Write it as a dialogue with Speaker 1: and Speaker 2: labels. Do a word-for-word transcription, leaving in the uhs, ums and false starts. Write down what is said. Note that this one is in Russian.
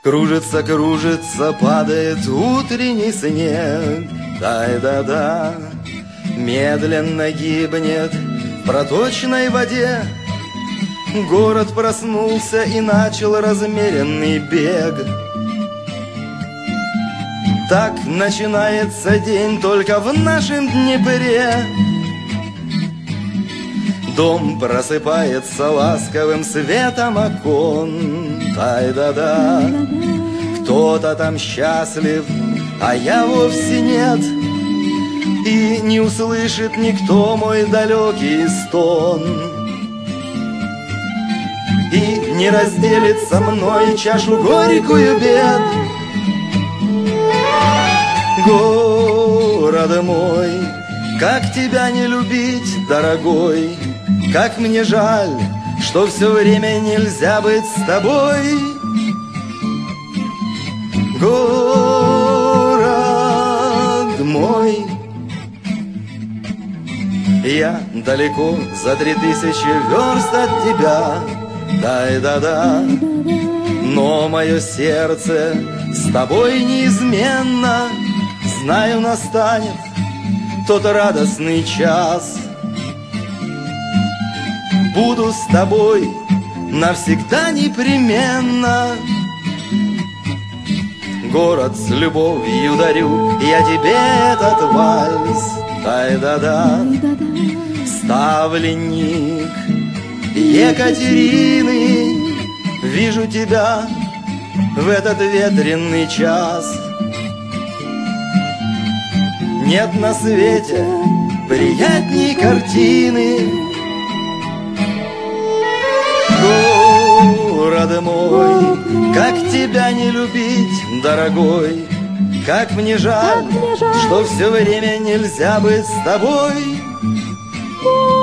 Speaker 1: Кружится, кружится, падает утренний снег. Дай-да-да, медленно гибнет в проточной воде. Город проснулся и начал размеренный бег. Так начинается день только в нашем Днепре. Дом просыпается ласковым светом окон. Ай-да-да, кто-то там счастлив, а я вовсе нет. И не услышит никто мой далекий стон, и не разделит со мной чашу горькую бед. Город мой, как тебя не любить, дорогой, как мне жаль, что все время нельзя быть с тобой. Город мой, я далеко за три тысячи верст от тебя. Дай-да-да, но мое сердце с тобой неизменно. Знаю, настанет тот радостный час. Буду с тобой навсегда непременно. Город с любовью дарю я тебе этот вальс. Ай-да-да, ставленник Екатерины, вижу тебя в этот ветреный час. Нет на свете приятней картины. Город мой, как тебя не любить, дорогой, как мне жаль,
Speaker 2: Как мне жаль,
Speaker 1: что все время нельзя быть с тобой.